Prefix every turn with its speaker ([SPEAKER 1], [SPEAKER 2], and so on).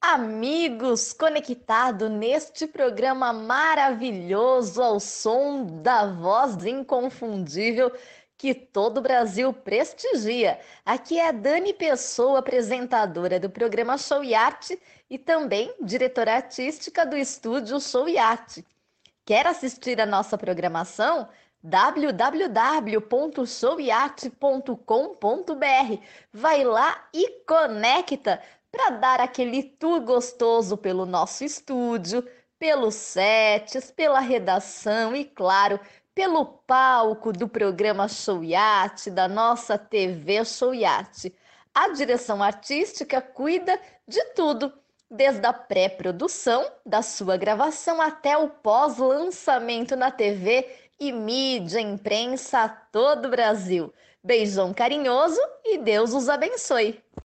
[SPEAKER 1] Amigos conectados neste programa maravilhoso ao som da voz inconfundível que todo o Brasil prestigia. Aqui é a Dani Pessoa, apresentadora do programa Show e Arte e também diretora artística do estúdio Show e Arte. Quer assistir a nossa programação? www.showyarte.com.br. Vai lá e conecta para dar aquele tour gostoso pelo nosso estúdio, pelos sets, pela redação e, claro, pelo palco do programa Show e Arte, da nossa TV Show e Arte. A direção artística cuida de tudo, desde a pré-produção da sua gravação até o pós-lançamento na TV e mídia, imprensa a todo o Brasil. Beijão carinhoso e Deus os abençoe!